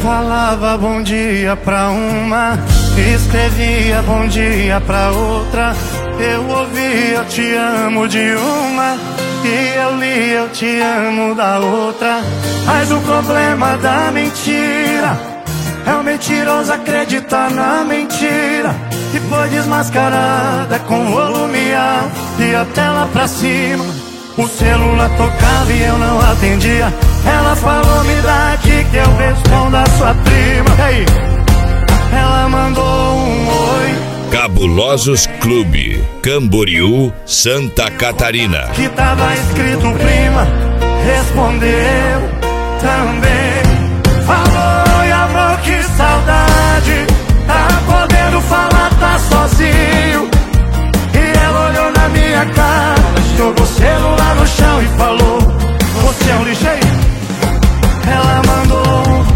Falava bom dia pra uma, escrevia bom dia pra outra. Eu ouvia eu te amo de uma, e eu li eu te amo da outra. Mas o problema da mentira é o mentiroso acreditar na mentira, que foi desmascarada com volume alto e a tela pra cima. O celular tocava e eu não atendia. Ela falou, me dá aqui que eu respondo a sua prima. E aí? Ela mandou um oi. Cabulosos Clube, Camboriú, Santa Catarina. Que tava escrito prima, respondeu também. Falou, e amor, que saudade. Tá podendo falar, tá sozinho. E ela olhou na minha cara, jogou o celular no chão e falou, você é um lixo aí. Ela mandou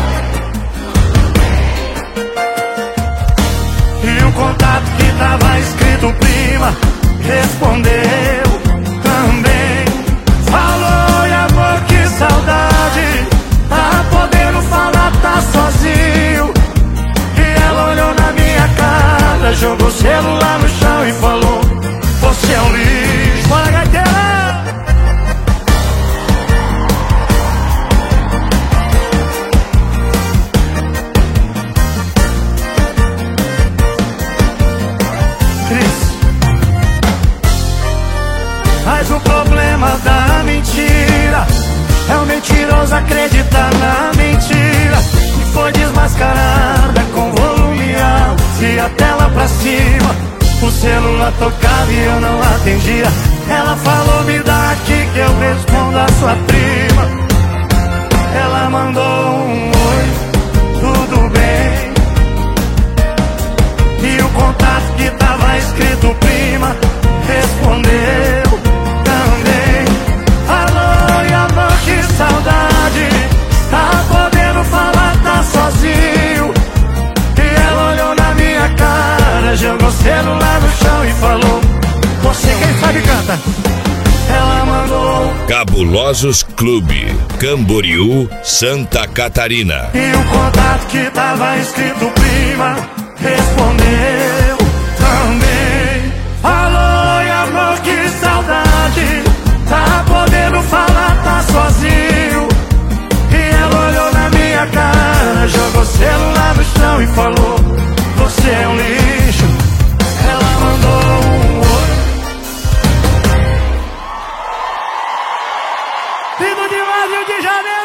e o contato que tava escrito prima respondeu também. Falou, e amor, que saudade. Tá podendo falar, tá sozinho. E ela olhou na minha cara, jogou o celular no chão e falou, você é um lixo. Bora, gaiteira! Mas o problema da mentira é o mentiroso acreditar na mentira, que foi desmascarada com volume alto e a tela pra cima. O celular tocava e eu não atendia. Ela falou, me dá aqui que eu respondo a sua prima. Ela mandou um oi, tudo bem. E o contato que tava escrito prima respondeu também. Alô, e amor, que saudade. Tá podendo falar, tá sozinho. E ela olhou na minha cara, jogou o celular no chão e falou, você quem sabe canta. Ela mandou Cabulosos Clube, Camboriú, Santa Catarina. e o contato que tava escrito prima respondeu também. Alô, e amor, que saudade. Tá podendo falar, tá sozinho. E ela olhou na minha cara, jogou o celular no chão e falou, você é um lixo. Ela mandou um oi. Lindo demais, Rio de Janeiro.